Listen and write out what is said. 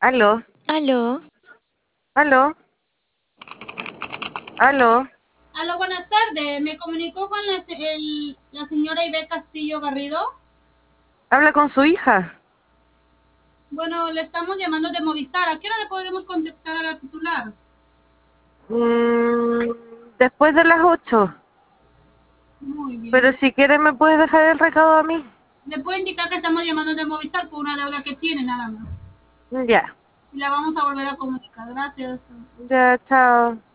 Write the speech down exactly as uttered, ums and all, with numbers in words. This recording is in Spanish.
Aló, Aló, aló, aló. Aló, buenas tardes. Me comunicó con la, se- el- la señora Ibe Castillo Garrido. Habla con su hija. Bueno, le estamos llamando de Movistar. ¿A qué hora le podremos contactar a la titular? Mm, después de las ocho. Muy Pero bien. si quiere me puede dejar el recado a mí. Le puedo indicar que estamos llamando de Movistar por una deuda que tiene nada más. Ya, Y la vamos a volver a comunicar. Gracias. ya, chao.